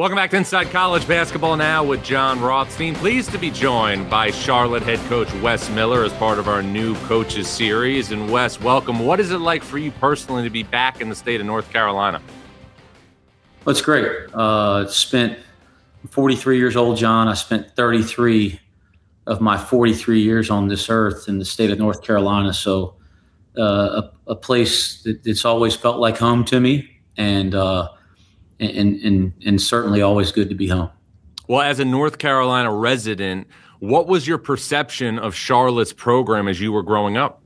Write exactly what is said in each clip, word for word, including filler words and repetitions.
Welcome back to Inside College Basketball Now with Jon Rothstein. Pleased to be joined by Charlotte head coach Wes Miller as part of our new coaches series. And Wes, welcome. What is it like for you personally to be back in the state of North Carolina? Well, it's great. Uh, spent forty-three years old, John. I spent thirty-three of my forty-three years on this earth in the state of North Carolina. So uh, a, a place that it's always felt like home to me. And uh, And, and and certainly always good to be home. Well, as a North Carolina resident, what was your perception of Charlotte's program as you were growing up?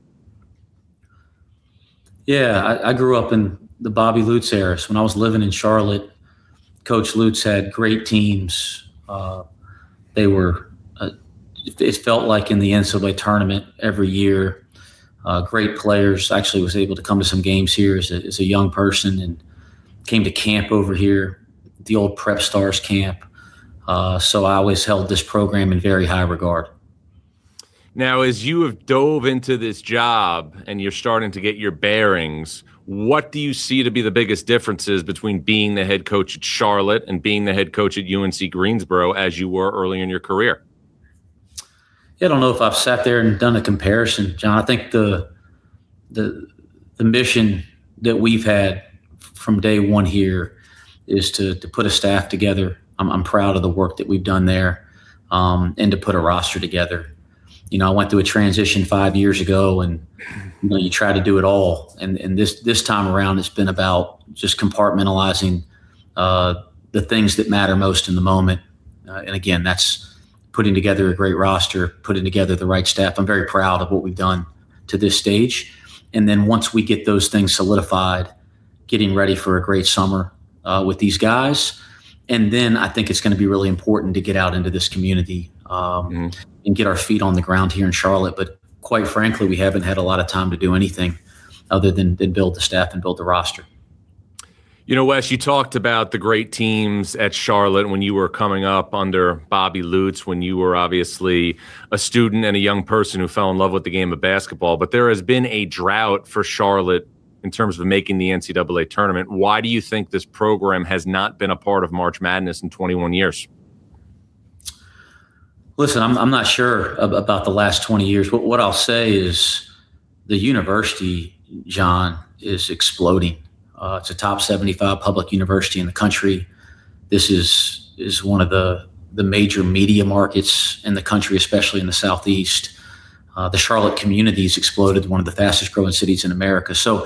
Yeah, I, I grew up in the Bobby Lutz era. So when I was living in Charlotte, Coach Lutz had great teams. Uh, they were, uh, it felt like in the N C double A tournament every year. Uh, great players. Actually was able to come to some games here as a, as a young person and came to camp over here, the old Prep Stars camp. Uh, so I always held this program in very high regard. Now, as you have dove into this job and you're starting to get your bearings, what do you see to be the biggest differences between being the head coach at Charlotte and being the head coach at U N C Greensboro as you were early in your career? Yeah, I don't know if I've sat there and done a comparison, John. I think the the the mission that we've had from day one here is to to put a staff together. I'm, I'm proud of the work that we've done there, um, and to put a roster together. You know, I went through a transition five years ago, and you know, you try to do it all. And and this this time around, it's been about just compartmentalizing uh, the things that matter most in the moment. Uh, and again, that's putting together a great roster, putting together the right staff. I'm very proud of what we've done to this stage. And then once we get those things solidified, getting ready for a great summer uh, with these guys. And then I think it's going to be really important to get out into this community um, mm-hmm. and get our feet on the ground here in Charlotte. But quite frankly, we haven't had a lot of time to do anything other than, than build the staff and build the roster. You know, Wes, you talked about the great teams at Charlotte when you were coming up under Bobby Lutz, when you were obviously a student and a young person who fell in love with the game of basketball. But there has been a drought for Charlotte in terms of making the N C double A tournament. Why do you think this program has not been a part of March Madness in twenty-one years? Listen, I'm, I'm not sure about the last twenty years. What, what I'll say is the university, John, is exploding. Uh, it's a top seventy-five public university in the country. This is is one of the, the major media markets in the country, especially in the Southeast. Uh, the Charlotte community's exploded, one of the fastest growing cities in America. So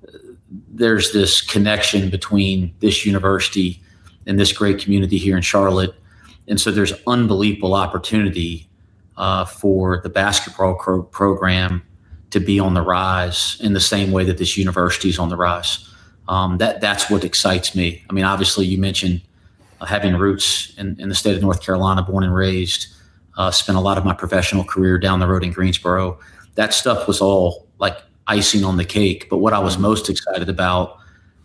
there's this connection between this university and this great community here in Charlotte. And so there's unbelievable opportunity uh, for the basketball pro- program to be on the rise in the same way that this university is on the rise. Um, that that's what excites me. I mean, obviously you mentioned uh, having roots in, in the state of North Carolina, born and raised, uh, spent a lot of my professional career down the road in Greensboro. That stuff was all like icing on the cake. But what I was most excited about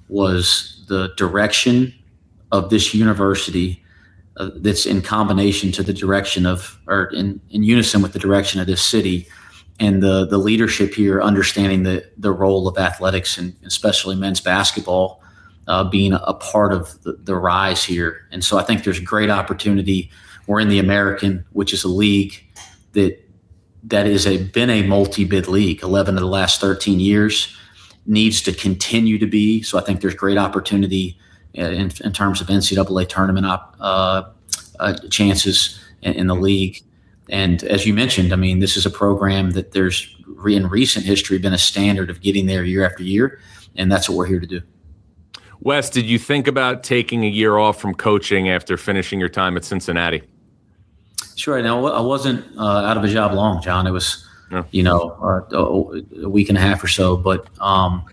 was the direction of this university uh, that's in combination to the direction of, or in, in unison with the direction of this city, and the the leadership here understanding the the role of athletics and especially men's basketball uh, being a part of the, the rise here. And so I think there's great opportunity. We're in the American, which is a league that that is a been a multi-bid league, eleven of the last thirteen years, needs to continue to be. So I think there's great opportunity in, in terms of N C double A tournament op, uh, uh, chances in, in the league. And as you mentioned, I mean, this is a program that there's in recent history been a standard of getting there year after year, and that's what we're here to do. Wes, did you think about taking a year off from coaching after finishing your time at Cincinnati? Sure. Now, I wasn't uh, out of a job long, John. It was, yeah. you know, uh, a week and a half or so. But um,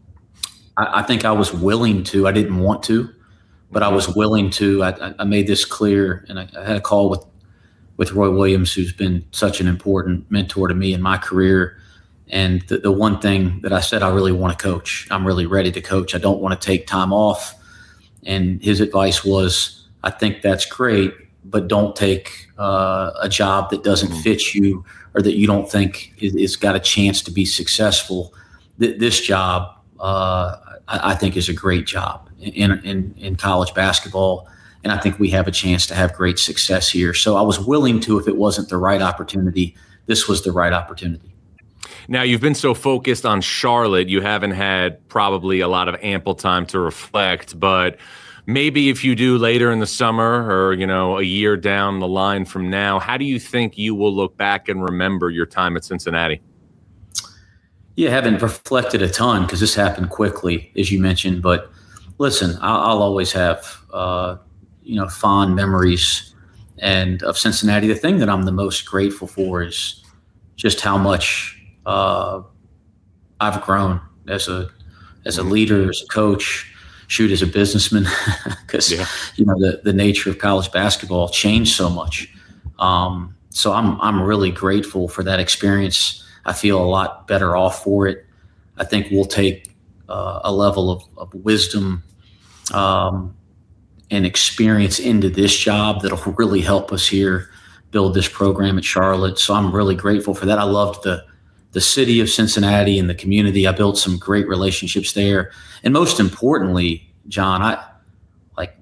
I, I think I was willing to. I didn't want to, but I was willing to. I, I made this clear, and I, I had a call with, with Roy Williams, who's been such an important mentor to me in my career. And the, the one thing that I said, I really want to coach. I'm really ready to coach. I don't want to take time off. And his advice was, I think that's great, but don't take uh, a job that doesn't mm-hmm. fit you or that you don't think is, is got a chance to be successful. Th- this job, uh, I, I think, is a great job in, in, in college basketball. and I think we have a chance to have great success here. So I was willing to, if it wasn't the right opportunity, this was the right opportunity. Now, you've been so focused on Charlotte, you haven't had probably a lot of ample time to reflect, but maybe if you do later in the summer or, you know, a year down the line from now, how do you think you will look back and remember your time at Cincinnati? Yeah, I haven't reflected a ton because this happened quickly, as you mentioned. But listen, I'll, I'll always have, uh, you know, fond memories and of Cincinnati. The thing that I'm the most grateful for is just how much uh, I've grown as a as a leader, as a coach, shoot, as a businessman, because yeah. you know the the nature of college basketball changed so much. Um, so I'm I'm really grateful for that experience. I feel a lot better off for it. I think we'll take uh, a level of, of wisdom um, and experience into this job that'll really help us here build this program at Charlotte. So I'm really grateful for that. I loved the the city of Cincinnati and the community. I built some great relationships there. And most importantly, John, I like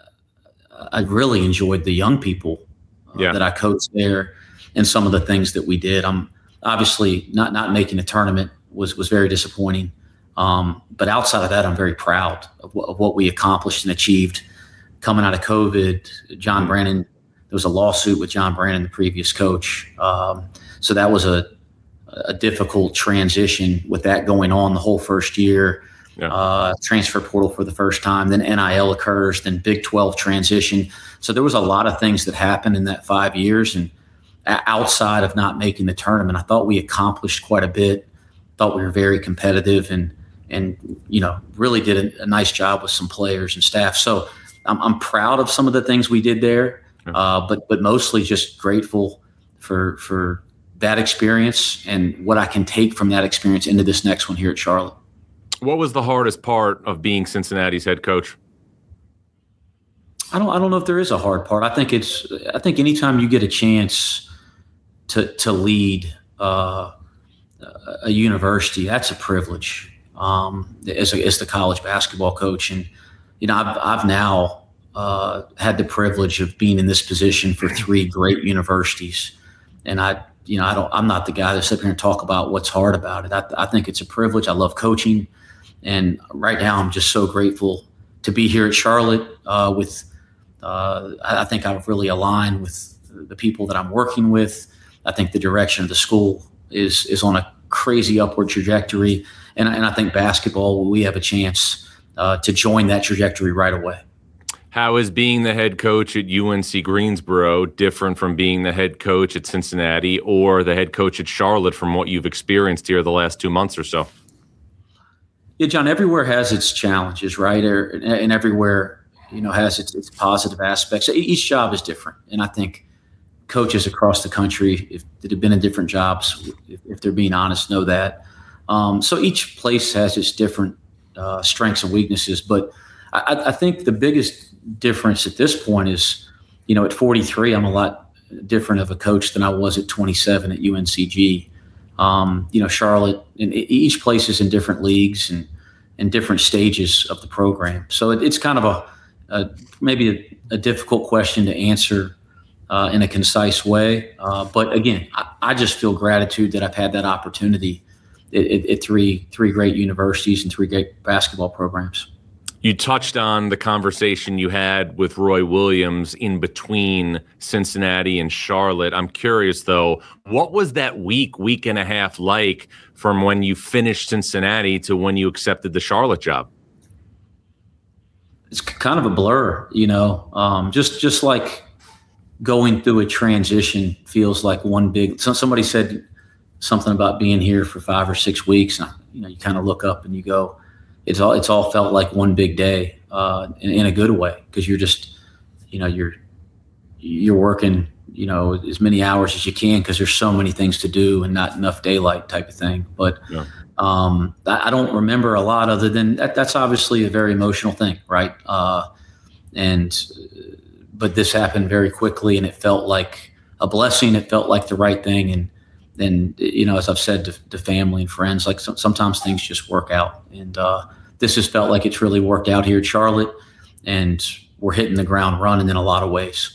I really enjoyed the young people uh, yeah. that I coached there and some of the things that we did. I'm obviously not not making a tournament was was very disappointing. Um, but outside of that, I'm very proud of, w- of what we accomplished and achieved coming out of COVID. John Brannon, there was a lawsuit with John Brannon, the previous coach. Um, so that was a a difficult transition with that going on the whole first year. Yeah. Uh, transfer portal for the first time, then N I L occurs, then Big twelve transition. So there was a lot of things that happened in that five years. And outside of not making the tournament, I thought we accomplished quite a bit. Thought we were very competitive and, and you know, really did a, a nice job with some players and staff. So I'm, I'm proud of some of the things we did there, yeah. uh, but but mostly just grateful for for that experience and what I can take from that experience into this next one here at Charlotte. What was the hardest part of being Cincinnati's head coach? I don't I don't know if there is a hard part. I think it's I think anytime you get a chance to to lead uh, a university, that's a privilege um, as a, as the college basketball coach. And you know, I've I've now uh, had the privilege of being in this position for three great universities, and I. You know, I don't. I'm not the guy that sit here and talk about what's hard about it. I, I think it's a privilege. I love coaching, and right now I'm just so grateful to be here at Charlotte. Uh, with, uh, I think I've really aligned with the people that I'm working with. I think the direction of the school is is on a crazy upward trajectory, and and I think basketball, we have a chance uh, to join that trajectory right away. How is being the head coach at U N C Greensboro different from being the head coach at Cincinnati or the head coach at Charlotte from what you've experienced here the last two months or so? Yeah, John, everywhere has its challenges, right? And everywhere, you know, has its, its positive aspects. Each job is different. And I think coaches across the country if, that have been in different jobs, if, if they're being honest, know that. Um, so each place has its different uh, strengths and weaknesses. But I, I think the biggest difference at this point is, you know, at forty-three, I'm a lot different of a coach than I was at twenty-seven at U N C G. Um, you know, Charlotte, and each place is in different leagues and, and different stages of the program. So it, it's kind of a, a maybe a, a difficult question to answer uh, in a concise way. Uh, but again, I, I just feel gratitude that I've had that opportunity at, at, at three three great universities and three great basketball programs. You touched on the conversation you had with Roy Williams in between Cincinnati and Charlotte. I'm curious, though, what was that week, week and a half like from when you finished Cincinnati to when you accepted the Charlotte job? It's kind of a blur, you know, um, just just like going through a transition feels like one big. So somebody said something about being here for five or six weeks, and you know, you kind of look up and you go, It's all it's all felt like one big day uh, in, in a good way because you're just, you know, you're you're working, you know, as many hours as you can because there's so many things to do and not enough daylight type of thing. But yeah. um, I, I don't remember a lot other than that. That's obviously a very emotional thing, right? Uh, and but this happened very quickly and it felt like a blessing. It felt like the right thing. And then, you know, as I've said to, to family and friends, like so, sometimes things just work out. And uh, this has felt like it's really worked out here at Charlotte. And we're hitting the ground running in a lot of ways.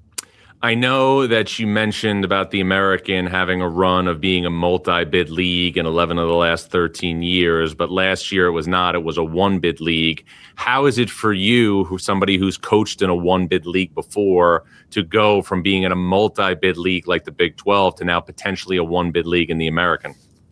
I know that you mentioned about the American having a run of being a multi-bid league in eleven of the last thirteen years, but last year it was not. It was a one-bid league. How is it for you, who somebody who's coached in a one-bid league before, to go from being in a multi-bid league like the Big twelve to now potentially a one-bid league in the American?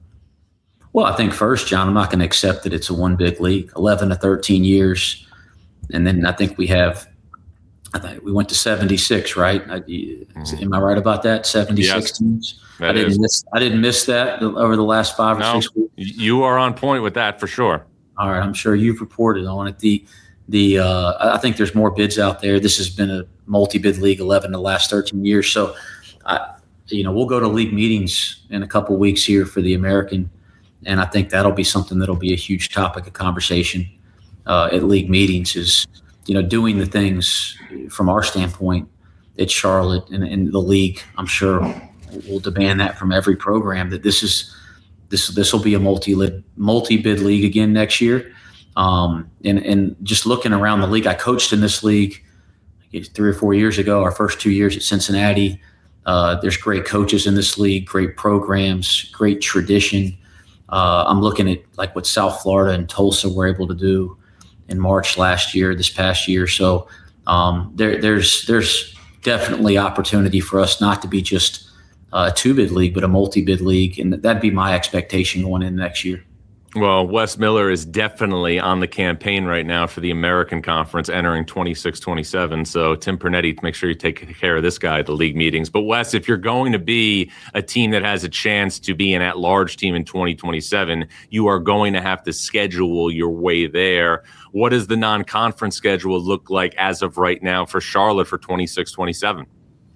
Well, I think first, John, I'm not going to accept that it's a one-bid league. eleven to thirteen years, and then I think we have – I think we went to seventy-six, right? I, mm-hmm. Am I right about that? seventy-six yes, teams. I didn't is. miss. I didn't miss that over the last five no, or six weeks. You are on point with that for sure. All right, I'm sure you've reported on it. The the uh, I think there's more bids out there. This has been a multi-bid league, eleven the last thirteen years. So, I, you know, we'll go to league meetings in a couple weeks here for the American, and I think that'll be something that'll be a huge topic of conversation uh, at league meetings. Is you know, doing the things from our standpoint at Charlotte and in the league, I'm sure we'll demand that from every program, that this is this this will be a multi multi bid league again next year. Um, and and just looking around the league, I coached in this league three or four years ago. Our first two years at Cincinnati. Uh, there's great coaches in this league, great programs, great tradition. Uh, I'm looking at like what South Florida and Tulsa were able to do in March last year, this past year. So um, there, there's there's definitely opportunity for us not to be just a two-bid league, but a multi-bid league, and that'd be my expectation going in next year. Well, Wes Miller is definitely on the campaign right now for the American Conference entering twenty-six twenty-seven. So Tim Pernetti, make sure you take care of this guy at the league meetings. But Wes, if you're going to be a team that has a chance to be an at-large team in twenty twenty-seven, you are going to have to schedule your way there. What does the non-conference schedule look like as of right now for Charlotte for twenty-six twenty-seven?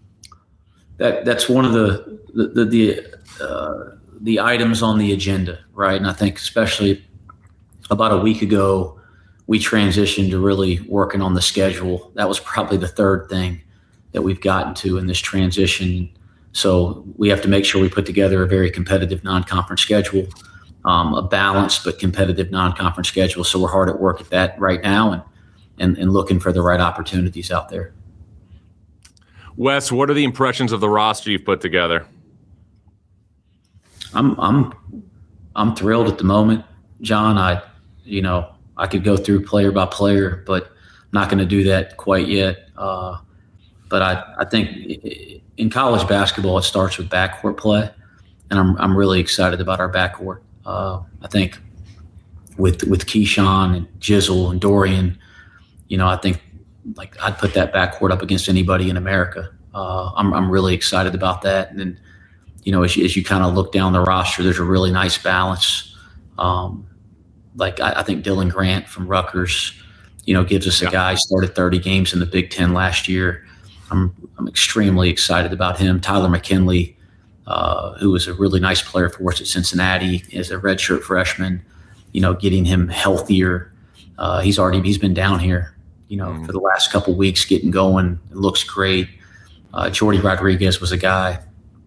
That that's one of the the the, the uh, the items on the agenda, right? And I think especially about a week ago, we transitioned to really working on the schedule. That was probably the third thing that we've gotten to in this transition. So we have to make sure we put together a very competitive non-conference schedule, um, a balanced but competitive non-conference schedule. So we're hard at work at that right now and, and, and looking for the right opportunities out there. Wes, what are the impressions of the roster you've put together? I'm I'm I'm thrilled at the moment, John. I you know I could go through player by player, but I'm not going to do that quite yet. Uh, but I, I think in college basketball it starts with backcourt play, and I'm I'm really excited about our backcourt. Uh, I think with with Keyshawn and Jizzle and Dorian, you know I think like I'd put that backcourt up against anybody in America. Uh, I'm I'm really excited about that, and then. You know, as you, as you kind of look down the roster, there's a really nice balance. Um, like I, I think Dylan Grant from Rutgers, you know, gives us a yeah. guy started thirty games in the Big Ten last year. I'm I'm extremely excited about him. Tyler McKinley, uh, who was a really nice player for us at Cincinnati as a redshirt freshman. You know, getting him healthier. Uh, he's already he's been down here, you know, mm. for the last couple of weeks, getting going. It looks great. Uh, Jordy Rodriguez was a guy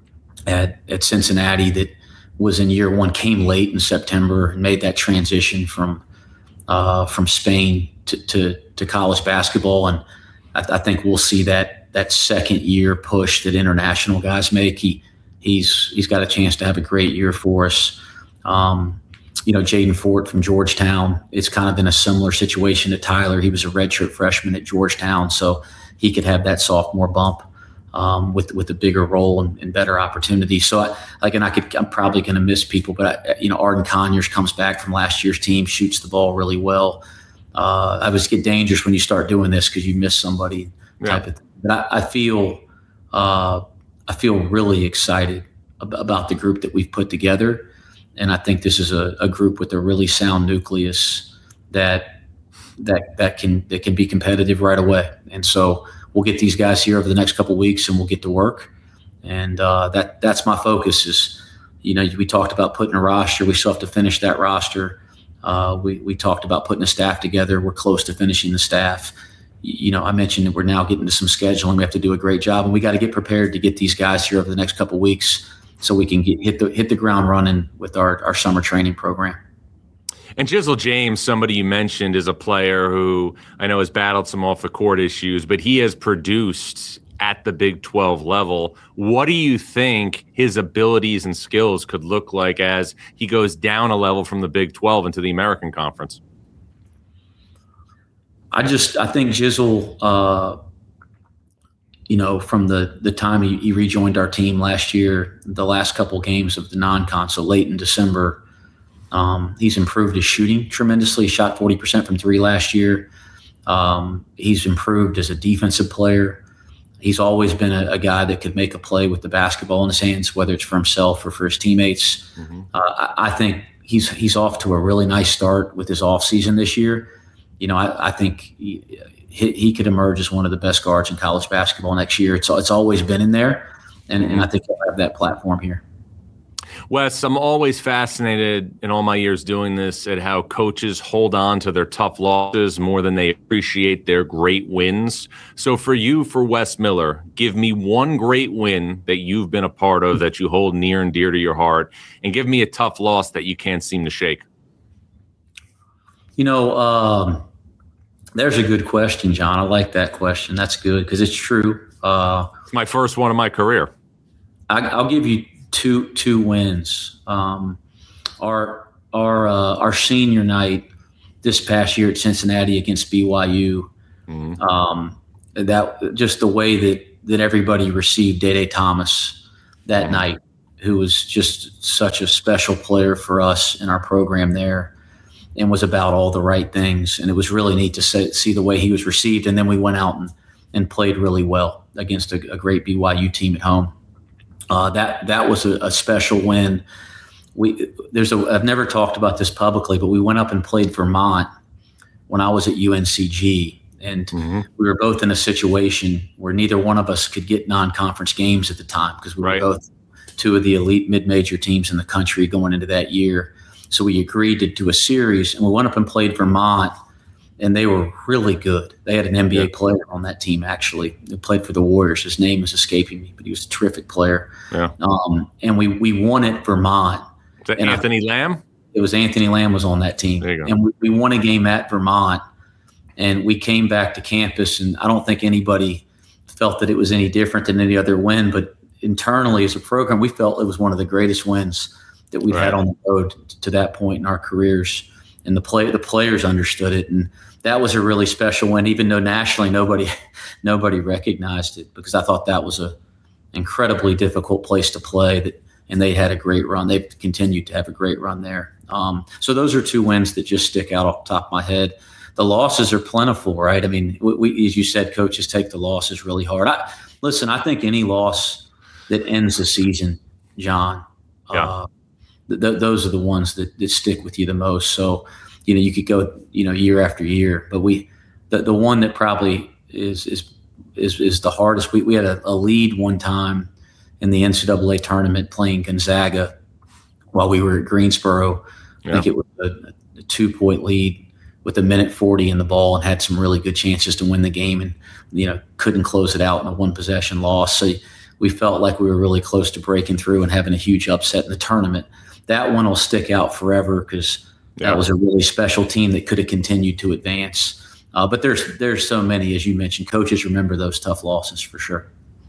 at, at Cincinnati that was in year one, came late in September and made that transition from uh, from Spain to, to, to college basketball. And I, I think we'll see that that second year push that international guys make. He he's he's got a chance to have a great year for us. Um, you know, Jaden Fort from Georgetown, it's kind of been a similar situation to Tyler. He was a redshirt freshman at Georgetown, so he could have that sophomore bump. Um, with with a bigger role and, and better opportunities. So, I, like, and I could, I'm probably going to miss people, but I, you know, Arden Conyers comes back from last year's team, shoots the ball really well. Uh, I always get dangerous when you start doing this because you miss somebody. Yeah. Type of thing. But I, I feel, uh, I feel really excited ab- about the group that we've put together, and I think this is a, a group with a really sound nucleus that that that can that can be competitive right away. And so. We'll get these guys here over the next couple of weeks, and we'll get to work. And uh, that that's my focus. Is you know we talked about putting a roster. We still have to finish that roster. Uh, we we talked about putting a staff together. We're close to finishing the staff. You know, I mentioned that we're now getting to some scheduling. We have to do a great job, and we got to get prepared to get these guys here over the next couple of weeks, so we can get hit the hit the ground running with our our summer training program. And Jizzle James, somebody you mentioned, is a player who I know has battled some off the court issues, but he has produced at the Big twelve level. What do you think his abilities and skills could look like as he goes down a level from the Big twelve into the American Conference? I just, I think Jizzle, uh, you know, from the, the time he, he rejoined our team last year, the last couple games of the non-con, so late in December, um, he's improved his shooting tremendously. He shot forty percent from three last year. Um, he's improved as a defensive player. He's always been a, a guy that could make a play with the basketball in his hands, whether it's for himself or for his teammates. Mm-hmm. Uh, I, I think he's he's off to a really nice start with his offseason this year. You know, I, I think he, he, he could emerge as one of the best guards in college basketball next year. It's it's always been in there, and, and I think he'll have that platform here. Wes, I'm always fascinated in all my years doing this at how coaches hold on to their tough losses more than they appreciate their great wins. So for you, for Wes Miller, give me one great win that you've been a part of that you hold near and dear to your heart, and give me a tough loss that you can't seem to shake. You know, um, there's a good question, John. I like that question. That's good because it's true. Uh, it's my first one of my career. I, I'll give you two two wins. Um, our our uh, our senior night this past year at Cincinnati against B Y U. Mm-hmm. Um, that just the way that that everybody received Day-Day Thomas that mm-hmm. night, who was just such a special player for us in our program there, and was about all the right things. And it was really neat to say, see the way he was received. And then we went out and, and played really well against a, a great B Y U team at home. Uh, that that was a, a special win. We there's a I've never talked about this publicly, but we went up and played Vermont when I was at U N C G, and mm-hmm. we were both in a situation where neither one of us could get non-conference games at the time because we were right. both two of the elite mid-major teams in the country going into that year. So we agreed to do a series, and we went up and played Vermont, and they were really good. They had an N B A yeah. player on that team, actually, who played for the Warriors. His name is escaping me, but he was a terrific player. Yeah. Um, and we we won at Vermont. Is that Anthony I, Lamb? It was Anthony Lamb was on that team. There you go. And we, we won a game at Vermont, and we came back to campus, and I don't think anybody felt that it was any different than any other win, but internally as a program, we felt it was one of the greatest wins that we've right. had on the road to that point in our careers. And the play, the players understood it. And that was a really special win, even though nationally nobody nobody recognized it, because I thought that was a incredibly difficult place to play. That and they had a great run. They've continued to have a great run there. Um, so those are two wins that just stick out off the top of my head. The losses are plentiful, right? I mean, we, we, as you said, coaches take the losses really hard. I, listen, I think any loss that ends the season, John, yeah. uh, th- those are the ones that, that stick with you the most. So, you know, you could go, you know, year after year, but we, the, the one that probably is, is, is, is the hardest. We, we had a, a lead one time in the N C double A tournament playing Gonzaga while we were at Greensboro. Yeah. I think it was a, a two point lead with a minute forty in the ball and had some really good chances to win the game, and, you know, couldn't close it out in a one possession loss. So we felt like we were really close to breaking through and having a huge upset in the tournament. That one will stick out forever because yeah. that was a really special team that could have continued to advance. Uh, but there's there's so many, as you mentioned. Coaches remember those tough losses for sure.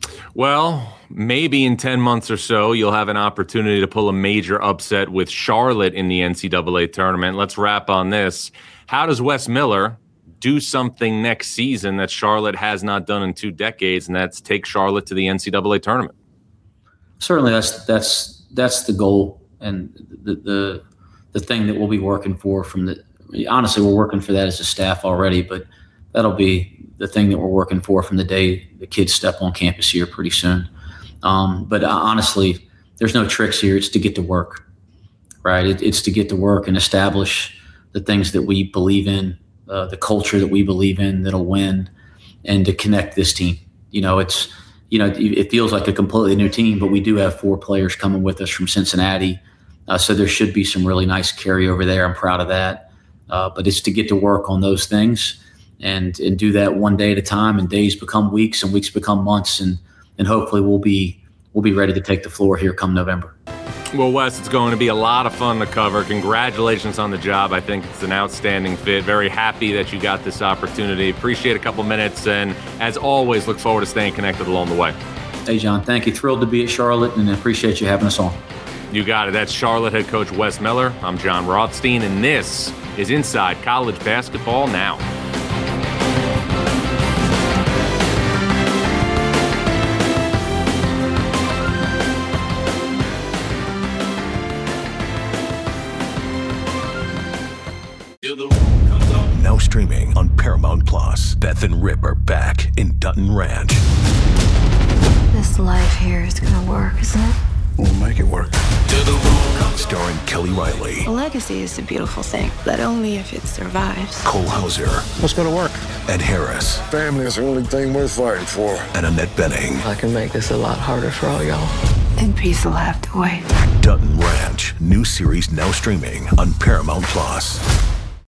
Well, maybe in ten months or so, you'll have an opportunity to pull a major upset with Charlotte in the N C double A tournament. Let's wrap on this. How does Wes Miller do something next season that Charlotte has not done in two decades, and that's take Charlotte to the N C double A tournament? Certainly, that's that's that's the goal and the the the thing that we'll be working for. From the honestly, we're working for that as a staff already, but that'll be the thing that we're working for from the day the kids step on campus here pretty soon. Um, but uh, honestly, there's no tricks here. It's to get to work, right? It, it's to get to work and establish the things that we believe in, uh, the culture that we believe in that'll win, and to connect this team. You know, it's, you know, it feels like a completely new team, but we do have four players coming with us from Cincinnati. Uh, so there should be some really nice carryover there. I'm proud of that. Uh, but it's to get to work on those things and and do that one day at a time, and days become weeks and weeks become months. And, and hopefully we'll be, we'll be ready to take the floor here come November. Well, Wes, it's going to be a lot of fun to cover. Congratulations on the job. I think it's an outstanding fit. Very happy that you got this opportunity. Appreciate a couple minutes, and as always, look forward to staying connected along the way. Hey, John, thank you. Thrilled to be at Charlotte, and I appreciate you having us on. You got it. That's Charlotte head coach Wes Miller. I'm John Rothstein, and this is Inside College Basketball Now. Now streaming on Paramount Plus. Beth and Rip are back in Dutton Ranch. This life here is gonna work, isn't it? We'll make it work. Starring Kelly Riley. A legacy is a beautiful thing, but only if it survives. Cole Hauser. What's gonna work? Ed Harris. Family is the only thing worth fighting for. And Annette Benning. I can make this a lot harder for all y'all. And peace will have to wait. Dutton Ranch. New series now streaming on Paramount Plus.